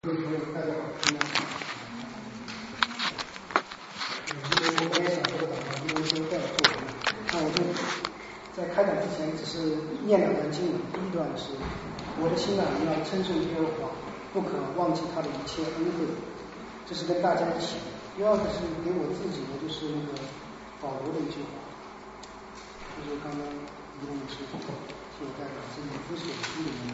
各位朋友，大家好，因为我也想说的因为都在做人，那我就在开展之前只是念两段经文。第一段是我的心啊，你要称颂耶和华，不可忘记他的一切恩惠，这是跟大家一起的。第二个是给我自己的，就是那个保罗的一句话，就是刚刚一位师傅是我带的，是以弗所书里面的。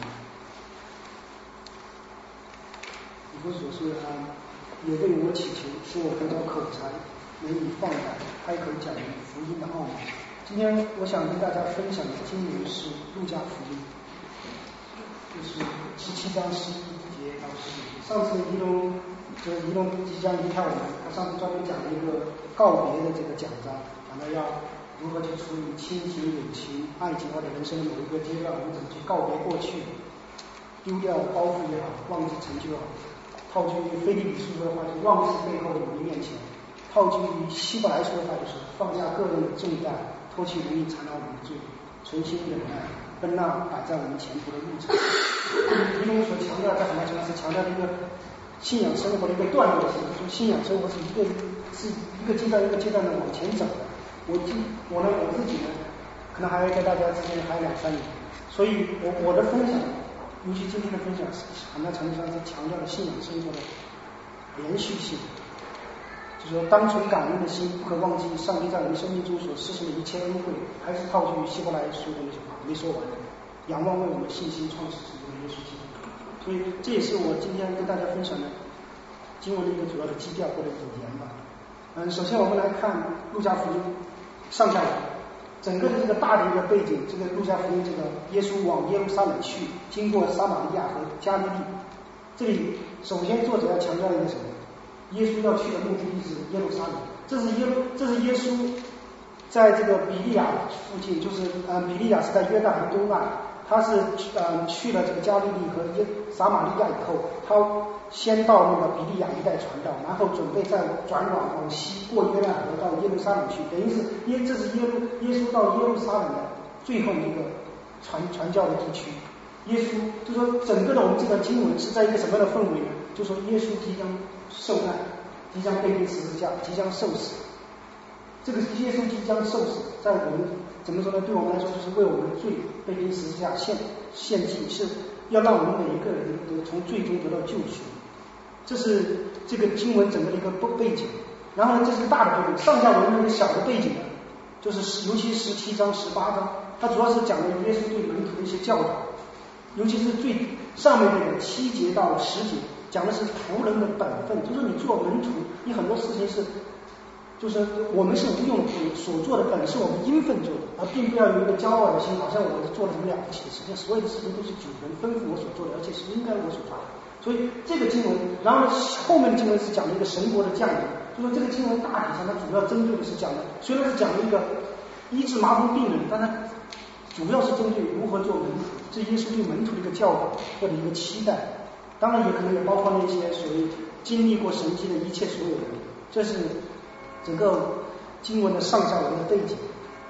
以弗所书也为我祈求，使我得到口才，能以放胆开口讲明福音的奥秘。今天我想跟大家分享的经文是路加福音，就是17章11节到15节。上次仪龙即将离开我们，他上次专门讲了一个告别的这个讲章，讲到要如何去处理亲情、友情、爱情或者人生某一个阶段，我们怎么去告别过去，丢掉包袱也好，忘记成就也好。套句腓立比书的话，就忘记背后的努力面前；套句希伯来书的话，就是放下个人的重担，脱去容易缠绕我们的罪，存心忍耐，奔那摆在我们前途的路程。仪龙所强调在很大程度是强调的一个信仰生活的一个段落性，就是信仰生活是一个阶段一个阶段的往前走的。我自己呢，可能还要跟大家之间还有2-3年，所以我的分享。尤其今天的分享很大程度上是强调了信仰生活的连续性，就是说当存感恩的心，不可忘记上帝在我们生命中所施行的一切恩惠，还是套句希伯来书的那句话没说完，仰望为我们信心创始成终的耶稣基督。所以这也是我今天跟大家分享的经文的一个主要的基调或者引言吧。首先我们来看路加福音上下文。整个的这个大的一个背景，这个路加福音，这个耶稣往耶路撒冷去，经过撒玛利亚和加利利。这里首先作者要强调一个什么？耶稣要去的目的地是耶路撒冷。这是耶稣在这个比利亚附近，就是比利亚是在约旦河东岸，他是去了这个加利利和撒玛利亚以后，他先到那个比利亚一带传道，然后准备再转往西过约旦河到耶路撒冷去，等于是这是耶稣到耶路撒冷的最后一个传教的地区。耶稣就说整个的我们这个经文是在一个什么样的氛围呢？就说耶稣即将受难，即将被钉十字架，即将受死。这个耶稣即将受死，在我们怎么说呢？对我们来说，就是为我们的罪被钉十字架献祭，是要让我们每一个人都从罪中得到救赎。这是这个经文整个的一个背景。然后呢，这是大的背景，上下文那个小的背景呢，就是尤其17章、18章，它主要是讲的耶稣对门徒的一些教导，尤其是最上面这个7节到10节，讲的是仆人的本分，就是你做门徒，你很多事情是。就是我们是无用的仆人，所做的本是我们应份做的，而并不要有一个骄傲的心，好像我做了什么了不起的事情，所有的事情都是主人吩咐我所做的，而且是应该我所做的。所以这个经文，然后后面的经文是讲了一个神国的降临，就说这个经文大体上它主要针对的是讲的，虽然是讲了一个医治麻风病人，但它主要是针对如何做门徒，这耶稣对门徒的一个教导或者一个期待，当然也可能也包括那些所谓经历过神迹的一切所有人，这是整个经文的上下文的背景。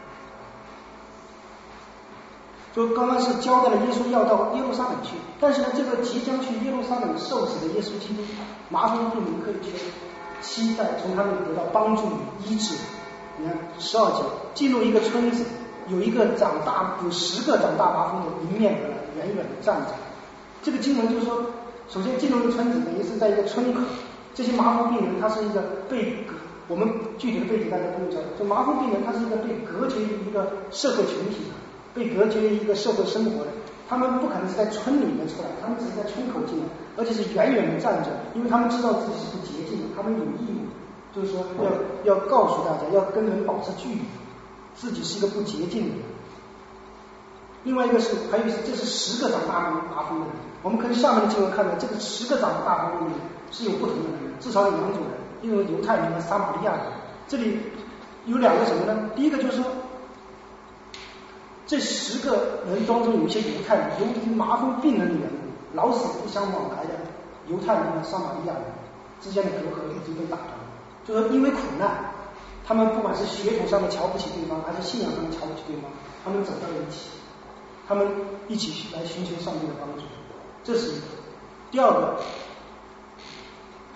就刚刚是交代了耶稣要到耶路撒冷去，但是呢，这个即将去耶路撒冷受死的耶稣基督，麻风病人可以去期待从他们得到帮助与医治。你看12节，进入一个村子，有10个长大麻风的迎面而来，远远的站着。这个经文就是说，首先进入一个村子，等于是在一个村口，这些麻风病人他是一个我们具体的背景大家不用知道，就麻风病人他是一个被隔绝于一个社会群体的，被隔绝于一个社会生活的，他们不可能是在村里面出来，他们只是在村口进来，而且是远远的站着，因为他们知道自己是不洁净的，他们有义务，就是说要告诉大家，要跟人保持距离，自己是一个不洁净的人。另外一个是，还有这是10个长大麻风的人，我们可以下面的经文看到，这个10个长大麻风的人是有不同的人，至少有2种人，一种犹太人和撒玛利亚人。这里有2个什么呢？第一个就是说，这10个人当中有一些犹太人，由于麻风病人的缘故，老死不相往来的犹太人和撒玛利亚人之间的隔阂已经被打断了。就说因为苦难，他们不管是血统上的瞧不起对方，还是信仰上的瞧不起对方，他们走到了一起，他们一起来寻求上帝的帮助，这是一个。第二个，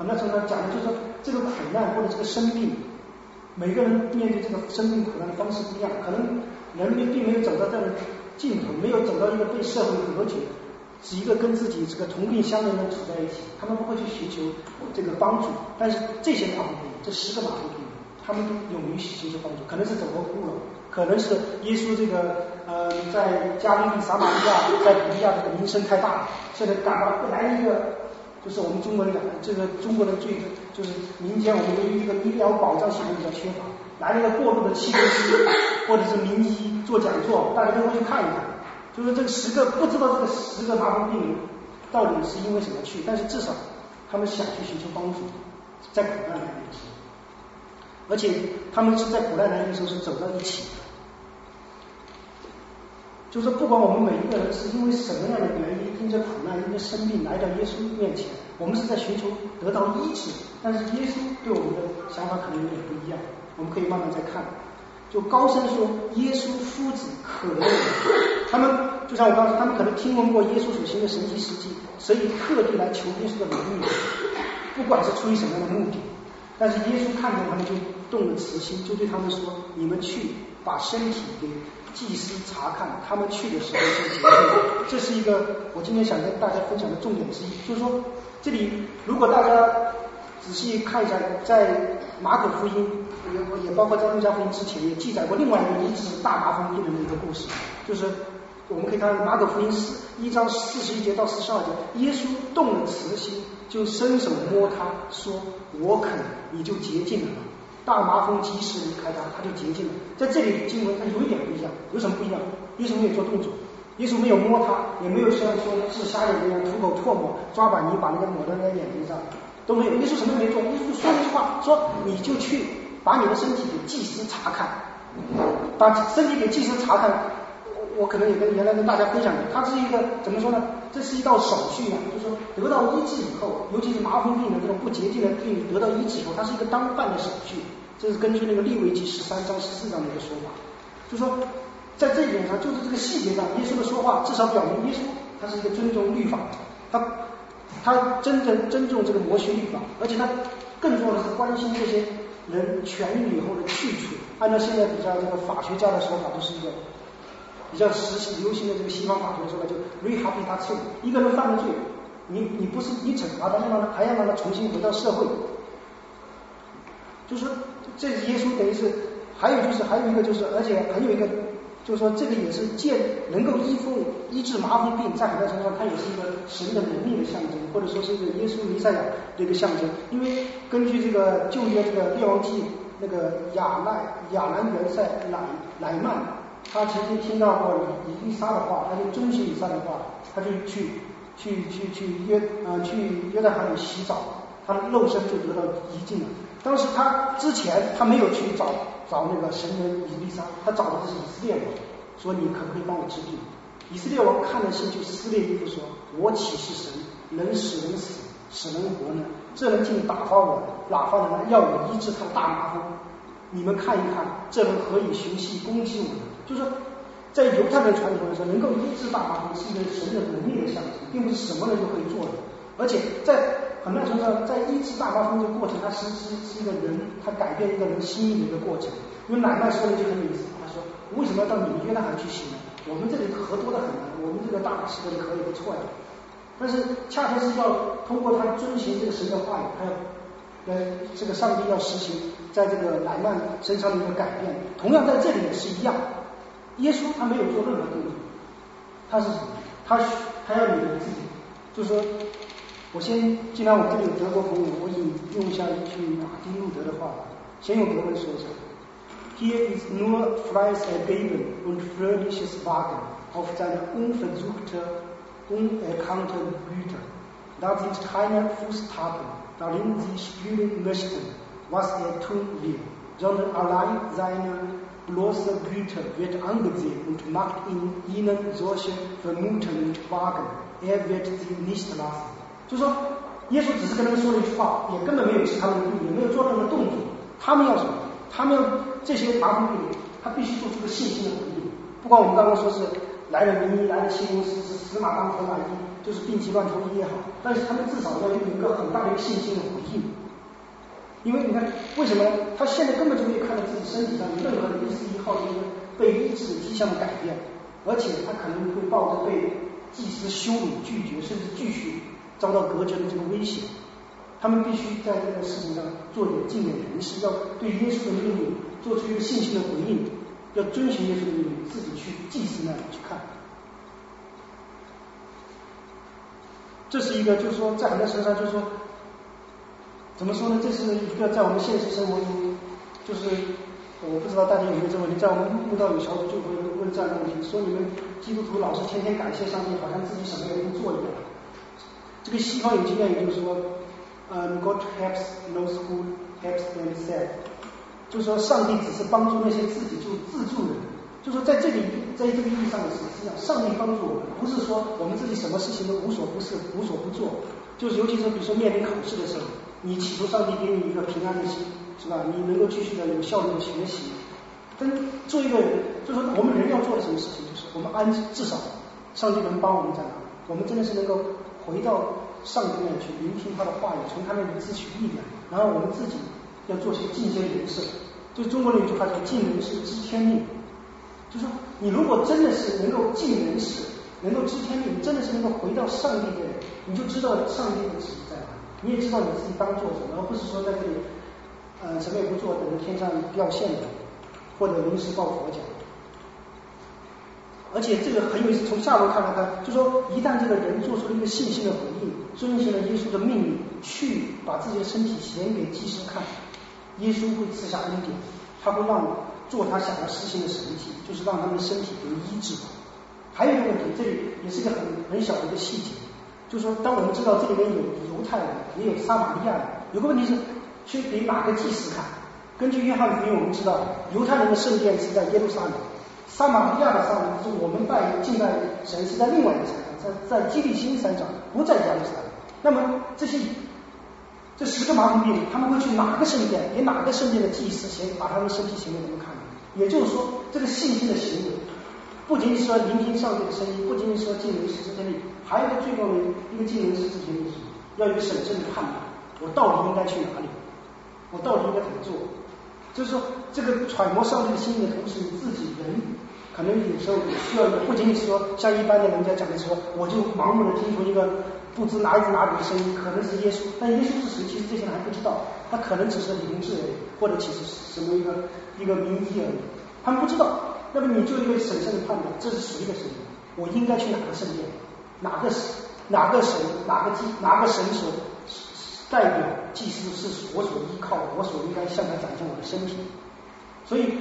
很多程度上讲的就是说，这个苦难或者这个生病，每个人面对这个生命苦难的方式不一样，可能人并没有走到这个尽头，没有走到一个被社会隔绝，是一个跟自己这个同病相怜的人处在一起，他们不会去寻求这个帮助。但是这些麻风病人，这10个麻风病人，他们都勇于寻求帮助，可能是走过孤楼，可能是耶稣这个在加利利撒玛利亚在比利亚这个名声太大，现在赶到来一个，就是我们中国人讲的这个中国人最就是民间我们对于一个医疗保障系统比较缺乏，来了一个过路的气功师或者是名医做讲座，大家都会去看一看。就是这个10个不知道这个10个麻风病人到底是因为什么去，但是至少他们想去寻求帮助，在苦难来临的时候，而且他们是在苦难来临的时候是走到一起的。就是说不管我们每一个人是因为什么样的原因，因着苦难因着生病来到耶稣面前，我们是在寻求得到医治，但是耶稣对我们的想法可能有点不一样，我们可以慢慢再看。就高声说耶稣夫子可怜我，他们就像我刚才，他们可能听闻过耶稣所行的神迹事迹，所以特地来求耶稣的怜悯，不管是出于什么样的目的，但是耶稣看见他们就动了慈心，就对他们说，你们去把身体给祭司查看，他们去的时候就洁净了。这是一个我今天想跟大家分享的重点之一，就是说这里如果大家仔细看一下，在马可福音也包括在路加福音之前也记载过另外一个医治大麻风病人的一个故事，就是我们可以看马可福音1章41节到42节，耶稣动了慈心，就伸手摸他说我肯，你就洁净了。大麻风及时离开他，他就洁净了。在这里经文它有一点不一样，有什么不一样？耶稣没有做动作，耶稣没有摸他，也没有像说治瞎眼那样吐口唾沫，抓把泥把那个抹在那个眼睛上，都没有。耶稣什么都没做，耶稣就说了一句话，说你就去把你的身体给祭司查看，把身体给祭司查看。我可能也跟原来跟大家分享过，它是一个怎么说呢？这是一道手续啊，就是说得到医治以后，尤其是麻风病的这种不洁净的病得到医治以后，它是一个当办的手续。这是根据那个利未记13章14章的一个说法，就是说在这一点上，就是这个细节上，耶稣的说话至少表明耶稣他是一个尊重律法，他真正尊重这个摩西律法，而且他更重要的是关心这些人痊愈以后的去处。按照现在比较这个法学家的说法，就是一个比较流行的这个西方法学说法，就 rehabilitation。一个人犯了罪，你不是你惩罚他，还要让他重新回到社会。就是这耶稣等于是还有一个就是，而且还有一个就是说，这个也是能够医治麻风病，在很大程度上它也是一个神的能力的象征，或者说是一个耶稣弥赛亚的一个象征。因为根据这个旧约这个列王记，那个亚兰元帅乃曼，他曾经听到过以利沙的话，他就遵循以利沙的话，他就去约旦河里洗澡，他的肉身就得到医治了。当时他之前他没有去找那个神人以利沙，他找的是以色列王，说你可不可以帮我治病？以色列王看了信就撕裂衣服说，我岂是神，能使人死，使人活呢？这人竟打发我，哪发人要我医治他的大麻风？你们看一看，这人何以寻隙攻击我呢？就是说在犹太人传统来说，能够医治大麻风是一个神的能力的象征，并不是什么人都可以做的。而且在很大程度上，在医治大麻风这个过程，它是一个人他改变一个人心意的一个过程。因为乃曼说的就很有意思，他说为什么要到你们约旦河去行呢？我们这里河多得很，我们这个大马士革的河也不错呀。但是恰恰是要通过他遵循这个神的话语，他要这个上帝要实行在这个乃曼身上的一个改变。同样在这里也是一样，耶稣他没有做任何动作，他是什么？他要你的自己，就是说我先，既然我这里有德国朋友，我引用一下一句马丁路德的话，先用德文说一下。Hier ist nur freies Ergeben und fröhliches Wagen auf seine unversuchte, unerkannte Güter. Da sind keine Fußtaten, darin sie spüren möchten, was tun will, sondern allein seine bloße Güte wird angesehen und macht in ihnen solche Vermuten und Wagen. wird sie nicht lassen。就是说，耶稣只是跟他们说了一句话，也根本没有治他们的病，也没有做任何动作。他们要什么？他们要这些麻风病人，他必须做出个信心的回应。不管我们刚刚说是来了名医，来了西公司，是死马当活马医，就是病急乱投医也好，但是他们至少要有一个很大的一个信心的回应。因为你看，为什么呢？他现在根本就没有看到自己身体上有任何的一丝一毫的一个被医治的迹象的改变，而且他可能会抱着被祭司羞辱、拒绝，甚至继续遭到革职的这个危险。他们必须在这个事情上做点尽点人事，要对耶稣的命令做出一个信心的回应，要遵循耶稣的命令，自己去祭司那里去看。这是一个，就是说在很多身上，就是说怎么说呢？这是一个在我们现实生活中，就是我不知道大家有没有这个问题，在我们慕道友小组就会问这样的问题，说你们基督徒老是天天感谢上帝，好像自己什么也不做一样。这个西方有经验，也就是说God helps those who helps themselves， 就是说上帝只是帮助那些自己就自助的人。就是说在这个意义上的实际上，上帝帮助我们，不是说我们自己什么事情都无所不是、无所不做。就是尤其是比如说面临考试的时候，你祈求上帝给你一个平安的心，是吧？你能够继续的有效率的学习。但做一个人，就是说我们人要做的什么事情，就是我们至少上帝能帮我们在哪？我们真的是能够回到上帝那里去聆听他的话语，从他那里汲取力量，然后我们自己要做些尽心人事。就中国的有句话叫尽人事知天命，就是说你如果真的是能够尽人事，能够知天命，真的是能够回到上帝的人，你就知道上帝的旨意在哪，你也知道你自己当做什么，而不是说在这里什么也不做，等着天上掉馅的，或者临时抱佛脚。而且这个很有意思，从下文看来看，就说一旦这个人做出了一个信心的回应，遵循了耶稣的命令，去把自己的身体显给祭司看，耶稣会赐下恩典，他会让做他想要实行的神迹，就是让他们的身体得医治。还有一个问题，这里也是一个很小的一个细节，就是说当我们知道这里面有犹太人，也有撒玛利亚人，有个问题是去给哪个祭司看？根据约翰福音我们知道，犹太人的圣殿是在耶路撒冷，撒玛利亚的撒冷就是我们敬拜神是在另外一个山上，在基利心山上，不在耶路撒冷。那么这10个麻风病人，他们会去哪个圣殿，给哪个圣殿的祭司把他们的身体显给他们看？也就是说，这个信心的行为，不仅仅说聆听上帝的声音，不仅仅说尽人事知天命，还有一个最重要的一个尽人事知天命，要有审慎的判断，我到底应该去哪里，我到底应该怎么做？就是说，这个揣摩上帝的心意的同时，你自己人可能有时候也需要，不仅仅是说像一般的人家讲的说，我就盲目的听从一个不知哪里的声音，可能是耶稣，但耶稣是谁？其实这些人还不知道，他可能只是理智而已，或者其实是什么一个名医而已，他们不知道。那么你就一个审慎的判断，这是谁的声音？我应该去哪个圣殿？哪个神？哪个神所代表祭司是我所依靠的，我所应该向他展现我的身体。所以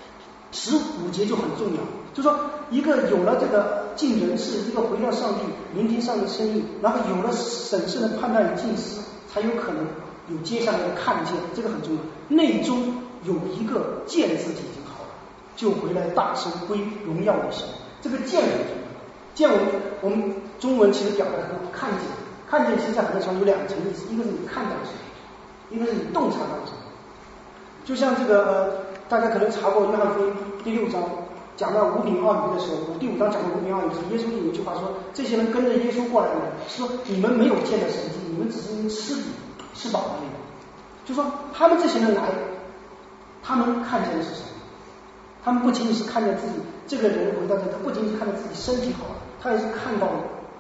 15节就很重要，就说一个有了这个尽人事，一个回到上帝聆听上帝的声音，然后有了审慎的判断与静思，才有可能有接下来的看见，这个很重要。内中有一个见自己已经好了，就回来大声归荣耀的神。这个见很重要，见我们中文其实表达很好，看见。看见其实在很多时候有2层意思，一个是你看到什么，一个是你洞察到什么。就像这个大家可能查过约翰福音第6章讲到5饼2鱼的时候，第5章讲到5饼2鱼的时候，耶稣有一句话说，这些人跟着耶稣过来的人，说你们没有见到神迹，你们只是因为吃饱了那个。就说他们这些人来，他们看见的是什么？他们不仅仅是看见自己这个人回到这，他不仅仅是看到自己身体好了，他也是看到了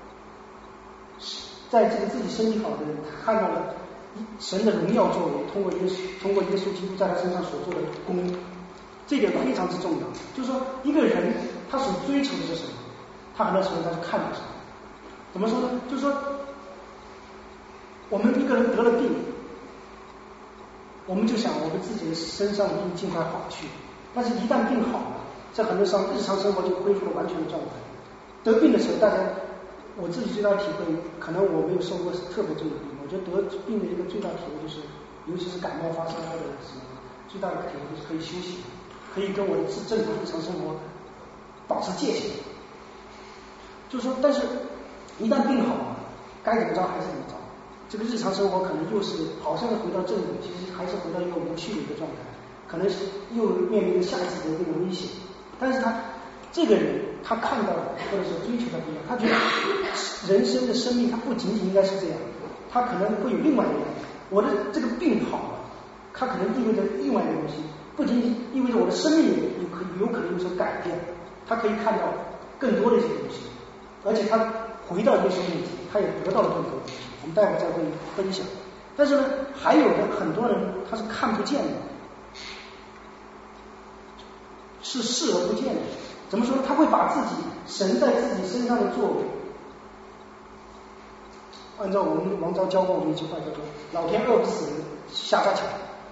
在这个自己身体好的人，他看到了神的荣耀作为，通过耶稣基督在他身上所做的功，这点非常之重要。就是说一个人他所追求的是什么，他很多时候他是看到什么。怎么说呢？就是说我们一个人得了病，我们就想我们自己的身上的病尽快好去，但是一旦病好了，在很多上日常生活就恢复了完全的状态。得病的时候，大家我自己最大的体会，可能我没有受过特别重的病，我觉得得病的一个最大体会就是，尤其是感冒发烧或者什么，最大的体会就是可以休息，可以跟我的正常日常生活保持界限。就是说，但是一旦病好了，该怎么着还是怎么着。这个日常生活可能又是好像是回到正轨，其实还是回到一个无趣的一个状态，可能是又面临着下一次得病的危险。但是他这个人他看到的或者是追求的不一样，他觉得人生的生命它不仅仅应该是这样，他可能会有另外一个，我的这个病好了，它可能意味着另外一个东西，不仅仅意味着我的生命有可能有所改变，他可以看到更多的一些东西，而且他回到耶稣面前，他也得到了更多的东西。我们待会儿再会分享。但是呢，还有的很多人他是看不见的，是视而不见的。怎么说呢？他会把自己神在自己身上的作为，按照我们王昭教过我们一句话叫做“老天饿不死人，瞎瞎巧”，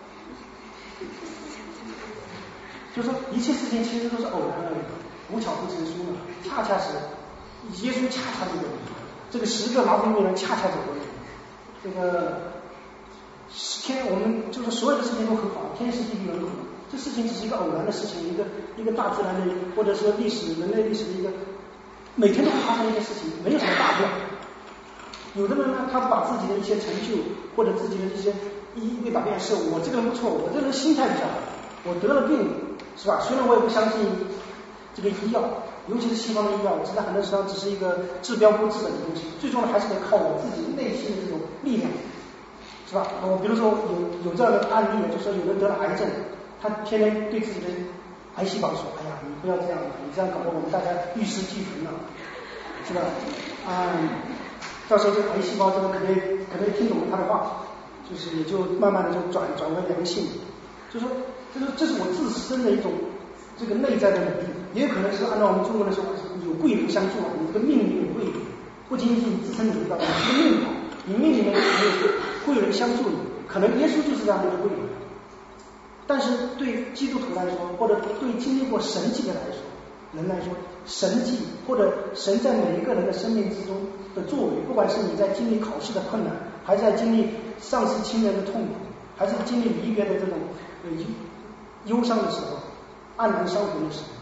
就是说一切事情其实都是偶然而已，无巧不成书嘛。恰恰是耶稣恰恰这个10个麻风病人恰恰走过来，这个我们就是所有的事情都很好，天时地利人和。这事情只是一个偶然的事情，一个大自然的，或者说人类历史的一个每天都会发生一些事情，没有什么大不了。有的人呢，他把自己的一些成就或者自己的一些一把变是我这个人不错，我这个人心态比较好，我得了病是吧？虽然我也不相信这个医药，尤其是西方的医药，我知道很多时候只是一个治标不治本的东西，最终还是得靠我自己内心的这种力量，是吧？我比如说有这样的案例，就是说有人得了癌症。他天天对自己的癌细胞说：“哎呀，你不要这样，你这样搞得我们大家玉石俱焚了，是吧？到时候这个癌细胞这个可能听懂了他的话，就是也就慢慢的就转为良性。就说这是我自身的一种这个内在的努力，也有可能是按照我们中国的说法，有贵人相助啊，你这个命里有贵人，不仅仅你自身努力到，你这个命好，你命里面有贵人相助你，可能耶稣就是这样的一个贵人。”但是对基督徒来说，或者对经历过神迹的来说，人来说，神迹或者神在每一个人的生命之中的作为，不管是你在经历考试的困难，还是在经历丧失亲人的痛苦，还是经历离别的这种忧伤的时候，黯然销魂的时候，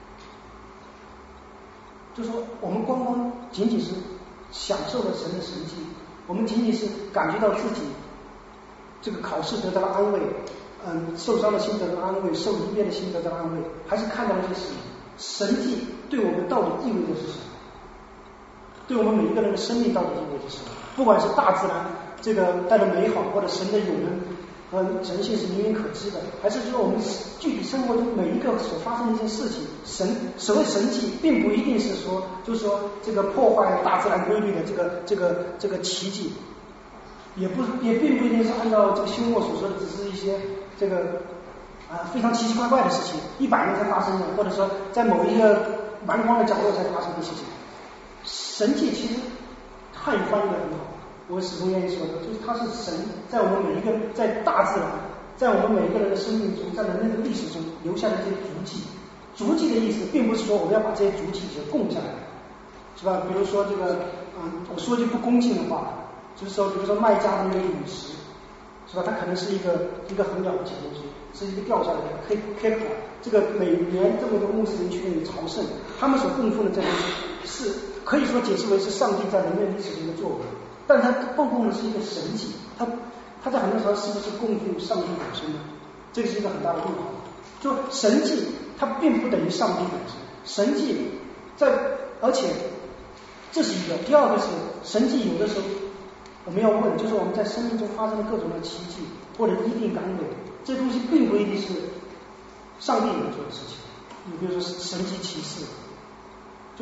就说我们仅仅是享受了神的神迹，我们仅仅是感觉到自己这个考试得到了安慰。受伤的心得到安慰，受离别的心得到安慰，还是看到一些什么神迹对我们到底意味着是什么？对我们每一个人的生命到底意味着什么？不管是大自然这个带着美好，或者神的永能神性是明明可知的，还是说我们具体生活中每一个所发生的一件事情，所谓神迹，并不一定是说就是说这个破坏大自然规律的这个奇迹。也并不一定是按照这个休谟所说的，只是一些这个非常奇奇怪怪的事情，100年才发生的，或者说在某一个蛮荒的角落才发生的事情。神迹其实汉语翻译的很好，我始终愿意说的，就是它是神在我们每一个在大自然，在我们每一个人的生命中，在人类的历史中留下的这些足迹。足迹的意思，并不是说我们要把这些足迹供下来，是吧？比如说这个我说句不恭敬的话。就是说，比如说卖家的那个陨石，是吧？它可能是一个很了不起的东西，是一个掉下来的黑壳。这个每年这么多穆斯林去那里朝圣，他们所供奉的这东西是可以说解释为是上帝在人类历史中的作为，但他供奉的是一个神迹，他在很多时候是不是供奉上帝本身呢？这个是一个很大的问号。就神迹，它并不等于上帝本身，神迹而且这是一个。第二个是神迹，有的时候。我们要问，就是我们在生命中发生的各种的奇迹或者医病甘美，这东西并不一定是上帝能做的事情。你比如说神迹奇事，就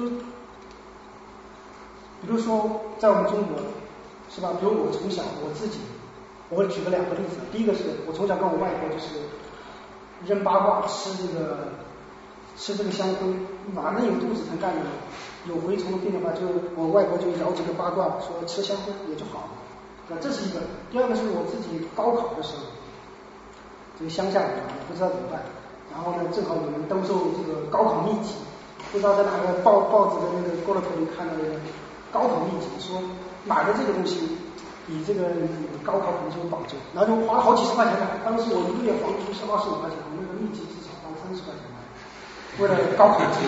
比如说在我们中国，是吧？比如我从小我自己，我举个2个例子。第一个是我从小跟我外婆就是扔八卦，吃这个香灰，哪能有肚子疼干的？有蛔虫病的话，就我外婆就摇这个八卦，说吃香灰也就好了。那这是一个。第二个是我自己高考的时候，这个乡下人也不知道怎么办，然后呢，正好有人兜售这个高考秘籍，不知道在哪个报纸的那个过了头里看到那个高考秘籍，说买了这个东西比这个高考可能就有保证，然后就花了好几十块钱买。当时我1个月房租是25块钱，我那个秘籍至少花了30块钱买，为了高考题。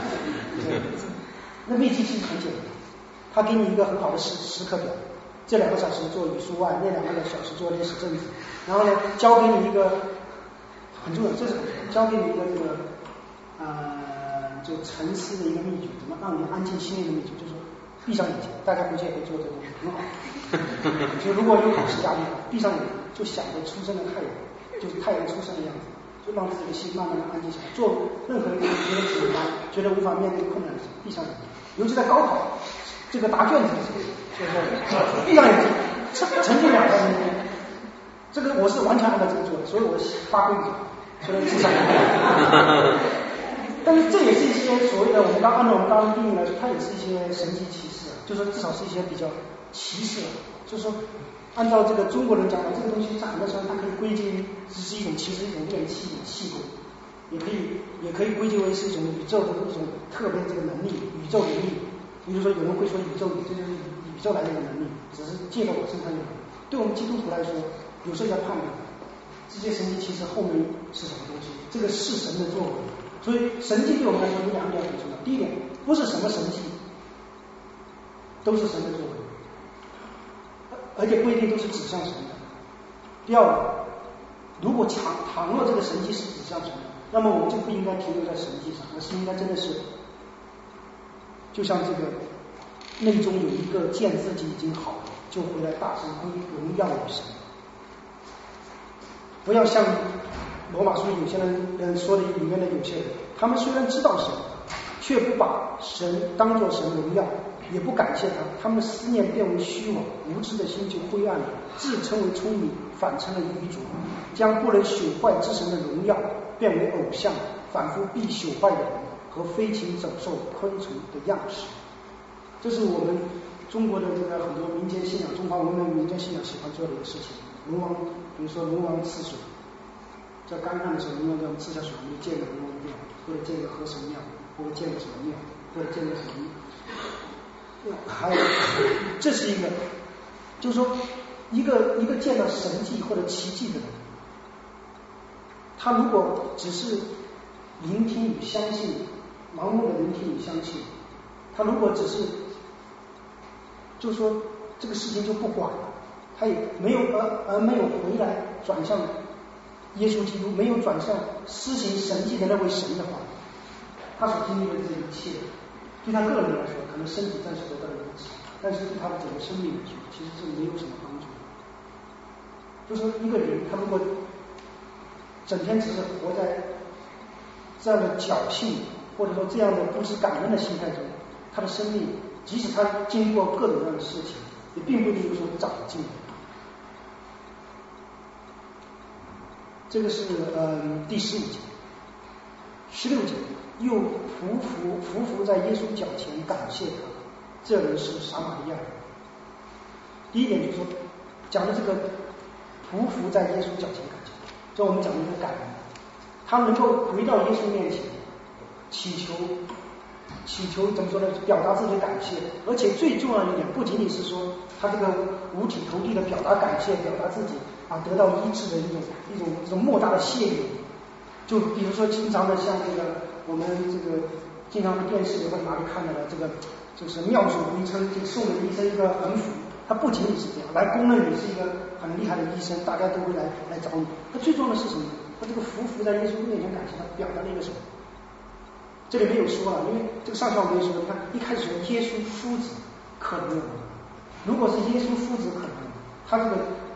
那秘籍其实很简单，他给你一个很好的时刻表，这2个小时做语数外，那2个小时做历史政治，然后呢，教给你一个很重要，这是教给你一个这个就沉思的一个秘诀，怎么让你安静心灵的秘诀，就是说闭上眼睛，大家回去也可以做这个东西，很好。就如果有考试压力，闭上眼睛就想着出生的太阳，就是太阳出生的样子，就让自己的心慢慢的安静下来。做任何一个觉得紧张、觉得无法面对困难的事，闭上眼睛。尤其在高考这个答卷子的时候，就是闭上眼睛，沉浸2-3分钟。这个我是完全按照这个做的，所以我发挥不了，所以至少。但是这也是一些所谓的我们刚刚定义来说，它也是一些神迹奇事，就是说至少是一些比较奇事，就是说按照这个中国人讲的，这个东西在很多时候它可以归结于只是一种其实一种炼器的气功，也可以归结为是一种宇宙的一种特别的这个能力，宇宙能力。比如说有人会说宇宙这就是宇宙来的一个能力，只是借到我身上有。对我们基督徒来说，有时候要判断这些神迹其实后面是什么东西，这个是神的作为。所以神迹对我们来说有2点很重要。第一点，不是什么神迹都是神的作为，而且不一定都是指向神的。第二个，如果倘若这个神迹是指向神的，那么我们就不应该停留在神迹上，而是应该真的是就像这个内中有一个见自己已经好了，就回来大声归荣耀于神。不要像罗马书有些人说的里面的有些人，他们虽然知道神，却不把神当作神荣耀，也不感谢他，他们的思念变为虚妄，无知的心就灰暗了，自称为聪明，反成了愚拙，将不能朽坏之神的荣耀变为偶像，反复必朽坏的人和飞禽走兽昆虫的样式。这是我们中国的这个很多民间信仰，中华文明民间信仰喜欢做的一个事情。龙王，比如说龙王赐水，在干旱的时候，龙王给我们赐下水，我们就建个龙王庙，或者建个河神庙，或者建个什么庙，或者建个什么。还有，这是一个，就是说一个见到神迹或者奇迹的人，他如果只是聆听与相信，盲目的聆听与相信，他如果只是就说这个事情就不管了，他也没有没有回来转向耶稣基督，没有转向施行神迹的那位神的话，他所经历的这一切，对他个人来说，可能身体暂时得到了医治，但是对他的整个生命来说，其实是没有什么帮助的。就说一个人，他如果整天只是活在这样的侥幸，或者说这样的不知感恩的心态中，他的生命即使他经过各种各样的事情，也并不一定有所长进。这个是第15节。16节，又匍匐在耶稣脚前感谢他，这人是撒玛利亚人。第一点就是说，讲的这个匍匐在耶稣脚前感谢，这我们讲的一个感恩，他能够回到耶稣面前，祈求怎么说呢？表达自己的感谢，而且最重要一点，不仅仅是说他这个五体投地的表达感谢，表达自己得到医治的一种莫大的谢意。就比如说经常的像这个我们这个经常在电视里或者哪里看到的这个就是妙手回春，就送了医生一个横幅，他不仅仅是这样来公认你是一个很厉害的医生，大家都会来找你。他最重要的是什么？他这个匍在耶稣面前感谢，他表达了一个什么？这里没有说了，因为这个上下我没有说。你看一开始说耶稣夫子可能有，如果是耶稣夫子可能，他这个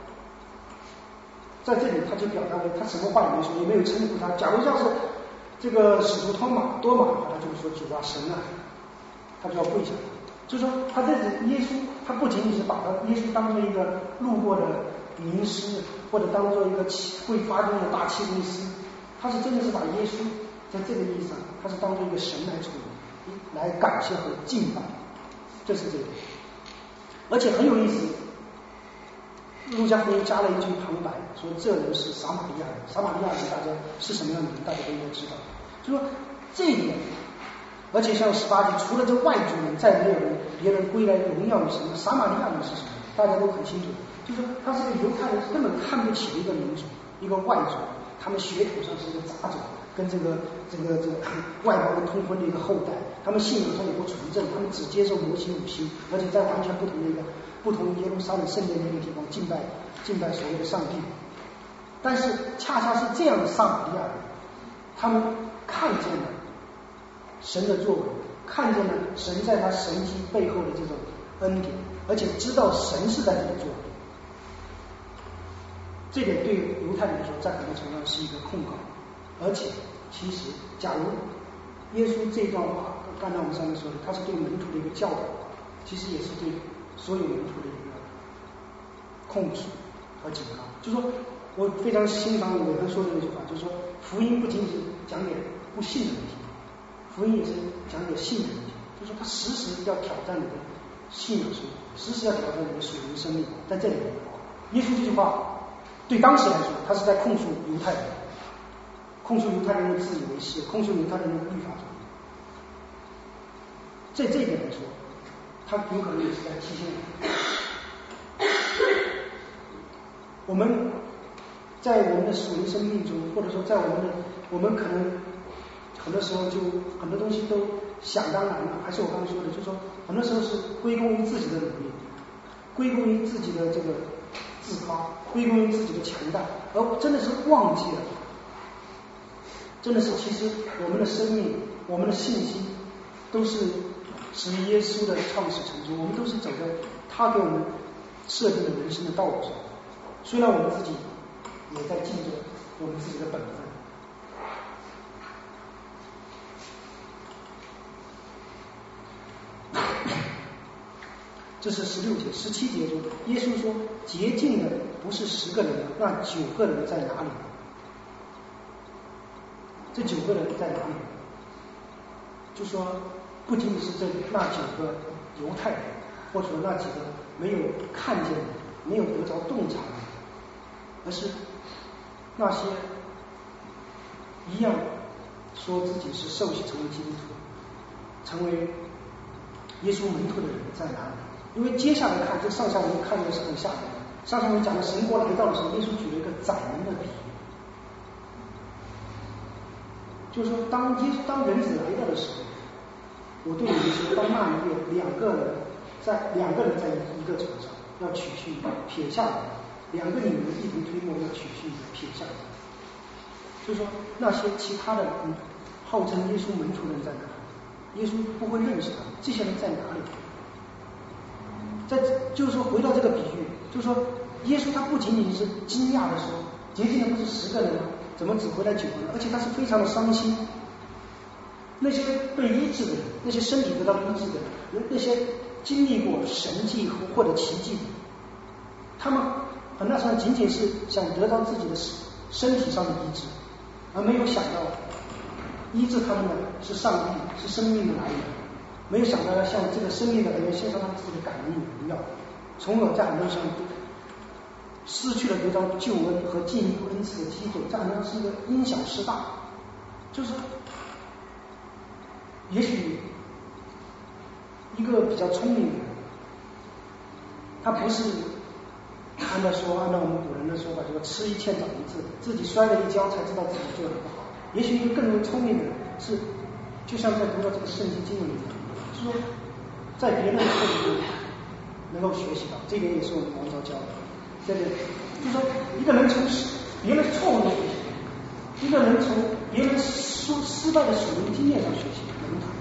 在这里他就表达为他什么话也没说，也没有称呼他。假如像是这个使徒多马的话，他就会说主啊神啊，他就要跪下。就是说他这里耶稣，他不仅仅是把他耶稣当做一个路过的名师，或者当做一个会发功的大气功师，他是真的是把耶稣在这个意义上，他是当做一个神来处理，来感谢和敬拜，这是这个。而且很有意思，路加福音加了一句旁白，说这人是撒玛利亚人。撒玛利亚人大家是什么样的人，大家都应该知道。就说这一点，而且像18节，除了这外族人，再没有别人归来荣耀于神。撒玛利亚人是什么？大家都很清楚，就是他是个犹太人根本看不起的一个民族，一个外族，他们血统上是一个杂种，跟这个外邦人通婚的一个后代，他们信仰上也不纯正，他们只接受摩西五经，而且在完全不同耶路撒冷圣殿的一个地方敬拜所谓的上帝。但是恰恰是这样的撒玛利亚人，他们看见了神的作为，看见了神在他神迹背后的这种恩典，而且知道神是在这里做的。这点对犹太人来说，在很多程度上是一个控告。而且，其实，假如耶稣这段话，刚才我们上面说的，他是对门徒的一个教导，其实也是对所有门徒的一个控制和警告。就是说，我非常欣赏伟恩说的那句话，就是说，福音不仅仅讲给不信的人听，福音也是讲给信的人听。就是说，他时时要挑战你的信仰生活，时时要挑战你的属灵生命。在这里，耶稣这句话对当时来说，他是在控诉犹太人，控诉犹太人的自以为是，控诉犹太人的律法主义。在这一点来说，他有可能也是在提醒我们，在我们的属灵生命中，或者说在我们可能很多时候就很多东西都想当然了，还是我刚刚说的，就是说很多时候是归功于自己的努力，归功于自己的这个自夸，归功于自己的强大，而真的是忘记了，真的是其实我们的生命，我们的信心都是属于耶稣的创始成终，我们都是走在他给我们设定的人生的道路上。虽然我们自己也在尽着我们自己的本分。这是16节，17节中，耶稣说：“洁净的不是10个人，那9个人在哪里？”这9个人在哪里？就说不仅仅是这那9个犹太人，或者说那几个没有看见的、没有得着洞察的，而是那些一样说自己是受洗成为基督徒、成为耶稣门徒的人在哪里？因为接下来看这上下文看的是很吓人的。上下文讲的神国来到的时候，耶稣举了一个宰人的比喻，就是说当人子来到的时候，我对你们说，当那一夜两个人在一个床上，要取去撇下来，2个女人一同推磨，要取去撇下来。就是说那些其他的号称耶稣门徒的人在哪里？耶稣不会认识他们，这些人在哪里？就是说回到这个比喻，就是说耶稣他不仅仅是惊讶的说，洁净的不是10个人吗？怎么只回来9个人？而且他是非常的伤心。那些被医治的人，那些身体得到医治的人，那些经历过神迹或者奇迹的，他们很大程度仅仅是想得到自己的身体上的医治，而没有想到医治他们的是上帝，是生命的来源，没有想到要向这个生命的来源献上他自己的感恩与荣耀，从而在很多上失去了得到救恩和进一步恩赐的机会，在很多是一个因小失大。就是也许一个比较聪明的人，他不是按照我们古人的说法，就是吃一堑长一智，自己摔了一跤才知道自己做的不好。也许一个更为聪明的人是，就像在读到这个圣经经文里面，是说在别人的错误中能够学习到，这点也是我们王昭教的。对不对？就是说一个人从别人错误中学习，一个人从别人失败的属灵经验上学习，门徒。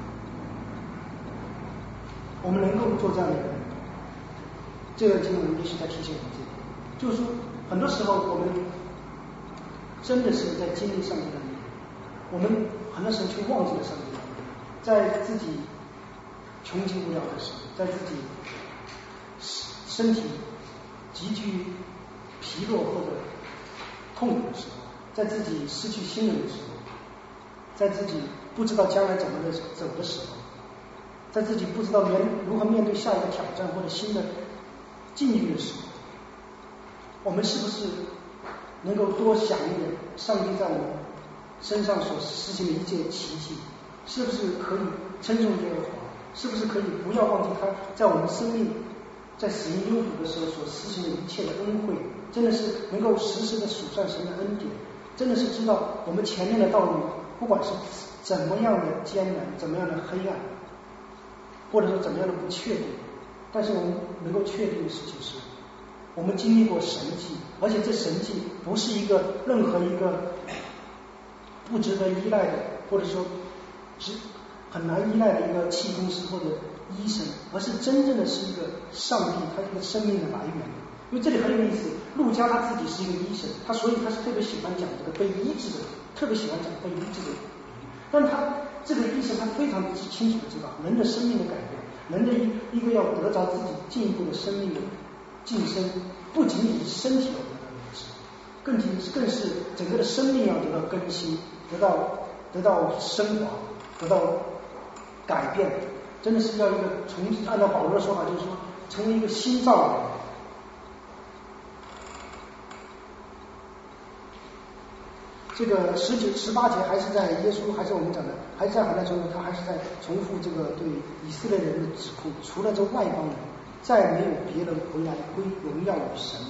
我们能够做这样的人，这个经文必须在提醒我们这点，就是说很多时候我们真的是在经历上帝的恩典，我们很多时候却忘记了上帝的恩典，在自己穷极无聊的时候，在自己身体极具疲弱或者痛苦的时候，在自己失去亲人的时候，在自己不知道将来怎么走的时候，在自己不知道如何面对下一个挑战或者新的境遇的时候，我们是不是能够多想一点上帝在我们身上所实行的一切奇迹？是不是可以称颂耶和华？是不是可以不要忘记他在我们生命在死荫幽谷的时候所实行的一切的恩惠？真的是能够时时的数算神的恩典，真的是知道我们前面的道路不管是怎么样的艰难，怎么样的黑暗，或者说怎么样的不确定，但是我们能够确定的事情是，我们经历过神迹，而且这神迹不是任何一个不值得依赖的，或者说很难依赖的一个气功师或者医生，而是真正的是一个上帝，他这个生命的来源。因为这里很有意思，路加他自己是一个医生，所以他是特别喜欢讲这个被医治的，特别喜欢讲被医治的。但他这个医生他非常清楚的知道，人的生命的改变，人的一个要得着自己进一步的生命的晋升，不仅仅是身体要得到医治，更是整个的生命要得到更新，得到升华，得到改变，真的是要一个按照保罗的说法，就是说成为一个新造的人。这个18节还是在耶稣，还是我们讲的，还是在还在重复，他还是在重复这个对以色列人的指控，除了这外邦人，再没有别人回来归荣耀与神。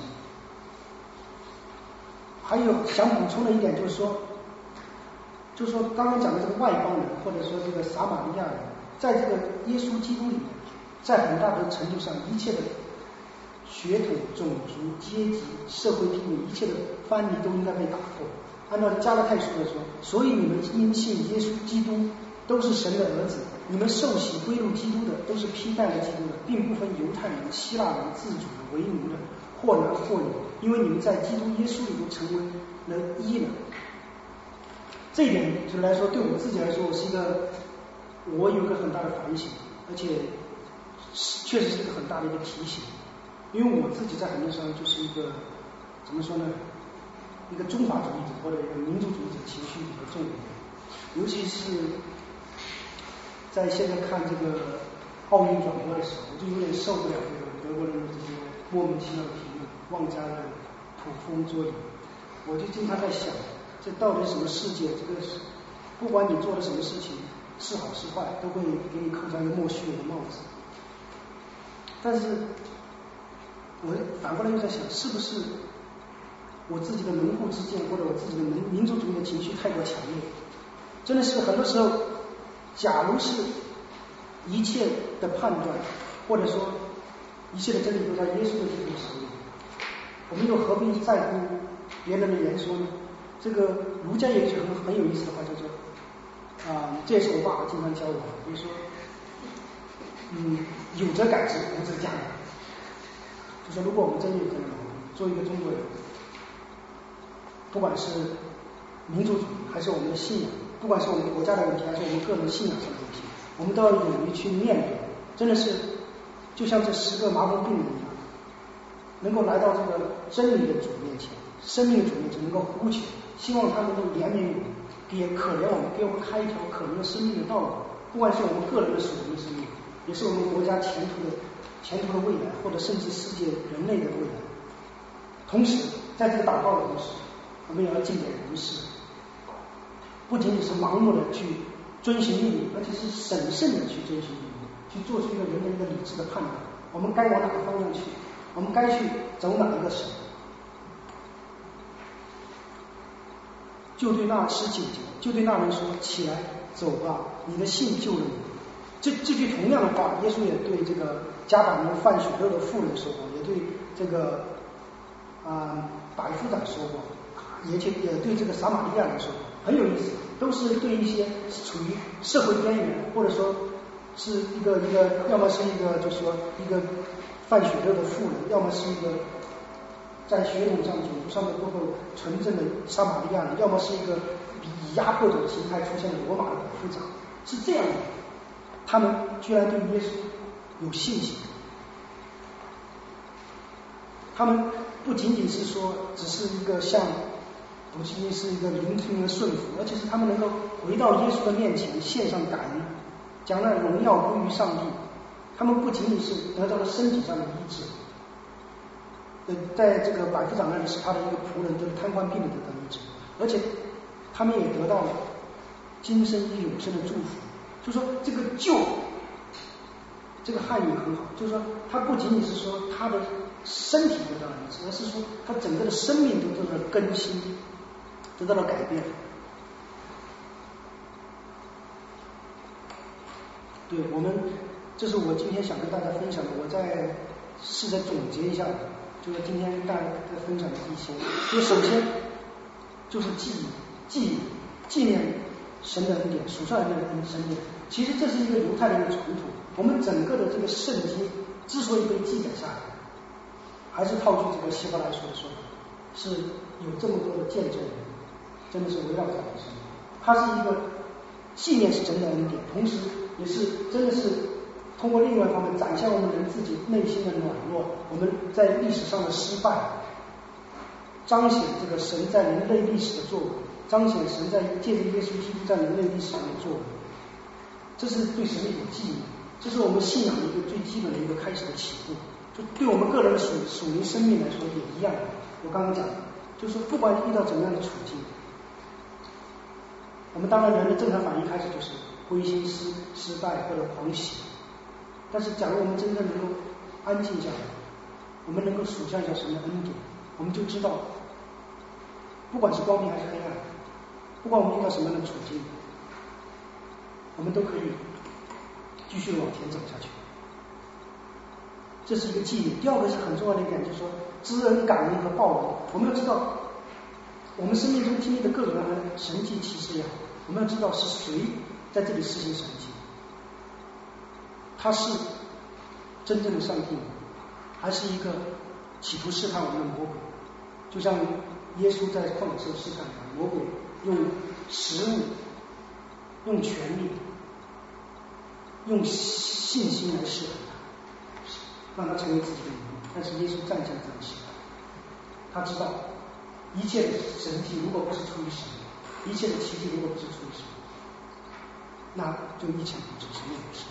还有想补充的一点就是说刚刚讲的这个外邦人，或者说这个撒玛利亚人，在这个耶稣基督里面，在很大的程度上，一切的血统、种族、阶级、社会地位，一切的藩篱都应该被打破。按照加拉太书来说，所以你们因信耶稣基督都是神的儿子，你们受洗归入基督的都是披戴了基督的，并不分犹太人、希腊人、自主的、为奴的，或男或女，因为你们在基督耶稣里都成为了一人。这一点就来说，对我自己来说，我有个很大的反省，而且确实是一个很大的一个提醒，因为我自己在很多时候就是一个怎么说呢，一个中华主义者或者一个民族主义者情绪比较重一点，尤其是在现在看这个奥运转播的时候，我就有点受不了这个德国人的这些莫名其妙的评论，妄加的捕风捉影。我就经常在想，这到底什么世界？这个不管你做了什么事情，是好是坏，都会给你扣上一个莫须有的帽子。但是我反过来又在想，是不是我自己的门户之见，或者我自己的民族主义的情绪太过强烈？真的是很多时候，假如是一切的判断，或者说一切的真理都在耶稣的基督手里，我们又何必在乎别人的言说呢？这个儒家有一句很有意思的话，叫做这也是我爸爸经常教我，比如说有则改之，无则加勉。就说如果我们真有这样的能力，作为一个中国人，不管是民族主义还是我们的信仰，不管是我们国家的问题还是我们个人信仰上的问题，我们都要勇于去面对。真的是就像这10个麻风病人一样，能够来到这个真理的主面前，生命的主面前，能够呼求，希望他能够怜悯我们，也可怜我们，给我们开一条可能的生命的道路。不管是我们个人的属灵的生命，也是我们国家前途的未来，或者甚至世界人类的未来。同时在这个祷告的同时，我们也要尽点人事，不仅仅是盲目的去遵循律例，而且是审慎的去遵循律例，去做出一个人的一个理智的判断。我们该往哪个方向去？我们该去走哪一个省？就对那19节，就对那人说：“起来，走吧，你的信救了你。”这句同样的话，耶稣也对这个迦百农贩血肉的妇人说过，也对这个百夫长说过，也对这个撒玛利亚人说过，很有意思，都是对一些处于社会边缘，或者说是一个，要么是一个就是说一个贩血肉的妇人，要么是一个在血统上、种族上面不够纯正的撒玛利亚人，要么是一个以压迫者的形态出现的罗马的百夫长，是这样的。他们居然对耶稣有信心，他们不仅仅是说只是一个不仅仅是一个聆听和顺服，而且是他们能够回到耶稣的面前献上感恩，将那荣耀归于上帝。他们不仅仅是得到了身体上的医治，在这个百夫长那里是他的一个仆人，就是瘫痪病的得到医治，而且他们也得到了今生与永生的祝福。就说这个救，这个汉语很好，就是说他不仅仅是说他的身体得到了医治，而是说他整个的生命都得到了更新，得到了改变。对，这是我今天想跟大家分享的，我再试着总结一下，就是今天跟大家分享的一些。就首先就是纪念神的恩典，数算神的恩典。 其实这是一个犹太人的传统。我们整个的这个圣经之所以被记载下来，还是套句这个希伯来书的说法，是有这么多的见证人，真的是围绕在我们身上。它是一个纪念是真的恩典，同时也是真的是通过另外一方面展现我们人自己内心的软弱，我们在历史上的失败，彰显这个神在人类历史的作为，彰显神在借着耶稣基督在人类历史上的作为。这是对神的一种纪念，这是我们信仰的一个最基本的一个开始的起步。就对我们个人的属灵生命来说也一样。我刚刚讲的，就是不管遇到怎么样的处境，我们当然人的正常反应开始就是灰心失败或者狂喜，但是假如我们真正能够安静下来，我们能够数算一下神的恩典，我们就知道，不管是光明还是黑暗，不管我们遇到什么样的处境，我们都可以继续往前走下去。这是一个纪念。第二个是很重要的一点，就是说知恩、感恩和报恩。我们要知道，我们生命中经历的各种各样的神迹奇事也好，我们要知道是谁在这里实行神迹。他是真正的上帝，还是一个企图试探我们的魔鬼？就像耶稣在旷野时候试探他，魔鬼用食物、用权力、用信心来试探他，让他成为自己的奴隶。但是耶稣战胜这个试探，他知道一切的神迹如果不是出于神，一切的奇迹如果不是出于神，那就一钱不值，什么也不是。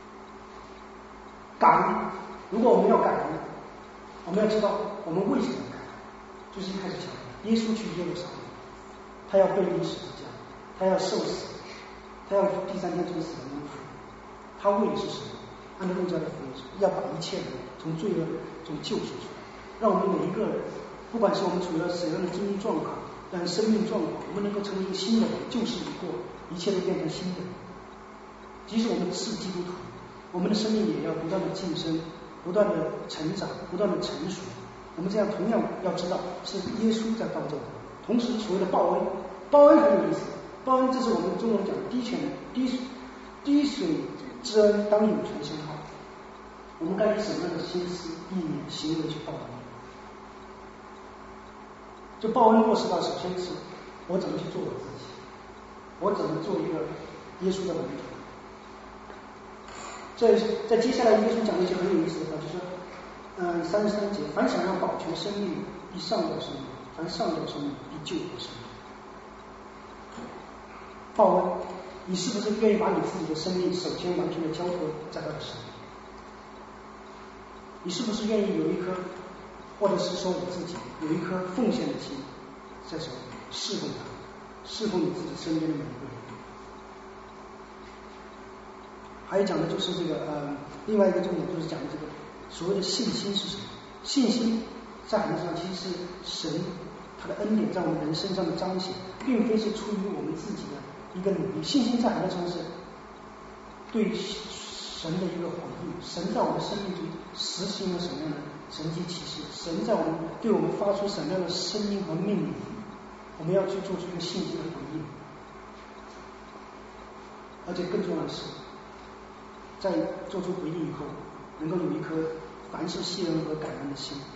感恩，如果我们要感恩，我们要知道我们为什么感恩。就是一开始讲的，耶稣去耶路撒冷，他要背离十字架，他要受死，他要第三天从死里复活，他为的是什么？按照路加的福音说，要把一切人从罪恶中救赎出来，让我们每一个人，不管是我们处于怎样的经济状况，但是生命状况，我们能够成为一个新的人，旧事已过，一切都变成新的人。即使我们是基督徒，我们的生命也要不断的晋升，不断的成长，不断的成熟。我们这样同样要知道是耶稣在帮助我们。同时所谓的报恩，报恩很有意思，报恩这是我们中国人讲的滴水之恩当涌泉相报。我们该以什么样的心思、意念、行为去报恩？就报恩落实到首先是我怎么去做我自己，我怎么做一个耶稣的门徒。在接下来耶稣讲了一些很有意思的话，就是33节，凡想要保全生命，必上吊生命；凡上吊生命，必救活生命。报恩，你是不是愿意把你自己的生命首先完全的交托在他的手里？你是不是愿意有一颗，或者是说你自己有一颗奉献的心在手里，侍奉他，侍奉你自己身边的每一个人？还有讲的就是这个另外一个重点就是讲的这个所谓的信心是什么？信心在很多上其实是神他的恩典在我们人身上的彰显，并非是出于我们自己的一个努力。信心在很多上是对神的一个回应，神在我们生命中实行了什么样的神迹奇事，神在对我们发出什么样的声音和命令，我们要去做出一个信心的回应。而且更重要的是，在做出回应以后，能够有一颗凡事谢恩和感恩的心。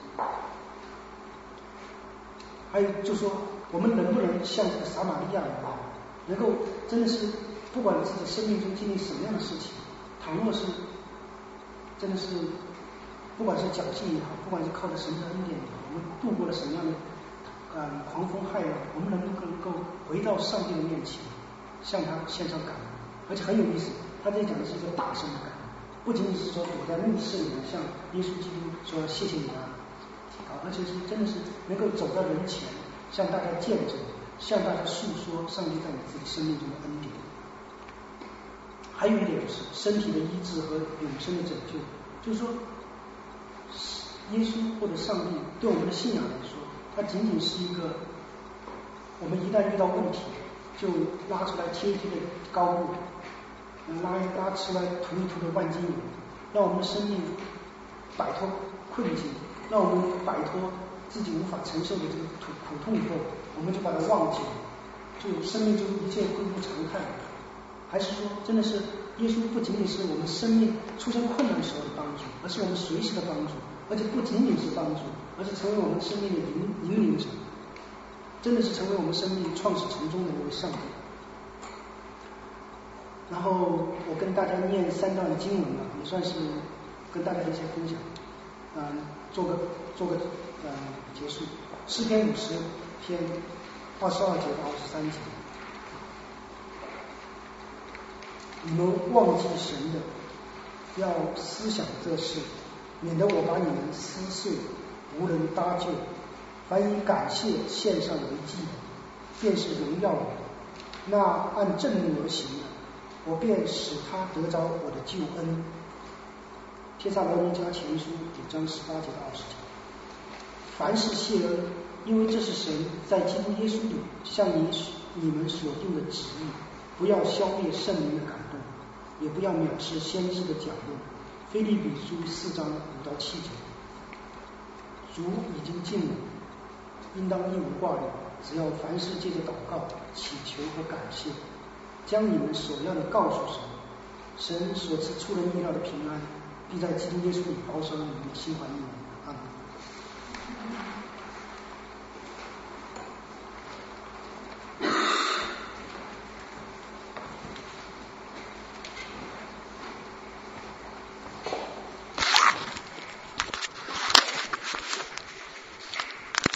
还有就是说，我们能不能像这个撒玛利亚人，能够真的是不管自己生命中经历什么样的事情，倘若是真的是不管是侥幸也好，不管是靠着神的恩典也好，我们度过了什么样的狂风骇浪，我们能够回到上帝的面前，向他献上感恩。而且很有意思，他这里讲的是一个大声的感恩，不仅仅是说躲在密室里面向耶稣基督说谢谢你啊，而且是真的是能够走到人前，向大家见证，向大家诉说上帝在你自己生命中的恩典。还有一点就是身体的医治和永生的拯救，就是说耶稣或者上帝对我们的信仰来说，它仅仅是一个我们一旦遇到问题就拉出来贴一贴的膏布，拉出来涂一涂的万金油，让我们的生命摆脱困境，让我们摆脱自己无法承受的这个苦痛以后，我们就把它忘记了，就生命中一切恢复常态。 还是说真的是耶稣不仅仅是我们生命出现困难时候的帮助，而是我们随时的帮助，而且不仅仅是帮助，而是成为我们生命的引领者，真的是成为我们生命创始成终的那位上帝。然后我跟大家念3段经文吧，也算是跟大家的一些分享，做个结束。诗篇50篇22节到23节，你们忘记神的，要思想这事，免得我把你们撕碎，无人搭救。凡以感谢献上为祭的，便是荣耀我。那按正路而行的，我便使他得着我的救恩。帖撒罗尼迦前书5章18节到20节。凡事谢恩，因为这是神在基督耶稣里向你们所定的旨意。不要消灭圣灵的感动，也不要藐视先知的讲论。腓立比书4章5到7节。主已经近了，应当一无挂虑，只要凡事借着祷告、祈求和感谢，将你们所要的告诉神。神所赐出人意料的平安，必在基督耶稣里保守你们心怀意念。阿们。